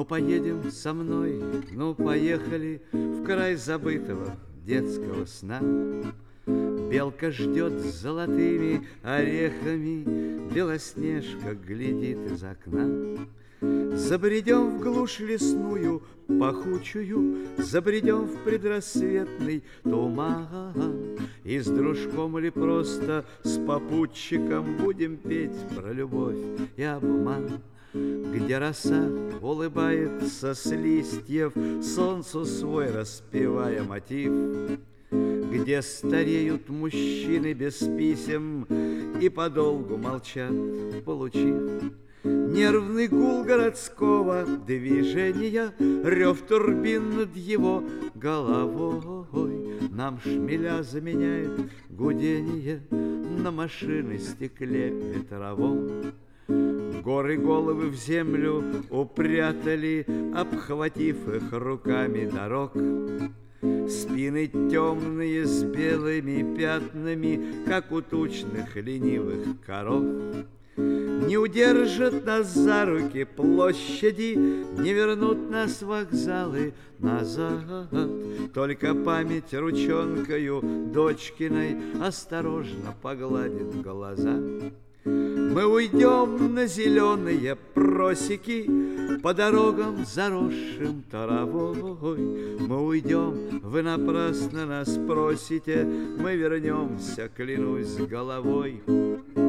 Ну, поедем со мной, ну, поехали в край забытого детского сна. Белка ждет с золотыми орехами, Белоснежка глядит из окна. Забредем в глушь лесную, пахучую, Забредем в предрассветный туман, И с дружком или просто с попутчиком Будем петь про любовь и обман. Где роса улыбается с листьев, Солнцу свой распевая мотив, где стареют мужчины без писем И подолгу молчат, получив нервный гул городского движения, Рев турбин над его головой. Нам шмеля заменяет гудение На машины стекле ветровом. Горы головы в землю упрятали, Обхватив их руками дорог. Спины темные с белыми пятнами, Как у тучных ленивых коров. Не удержат нас за руки площади, Не вернут нас вокзалы назад. Только память ручонкою дочкиной Осторожно погладит глаза. Мы уйдем на зеленые просеки По дорогам, заросшим травой. Мы уйдем, вы напрасно нас просите, Мы вернемся, клянусь головой.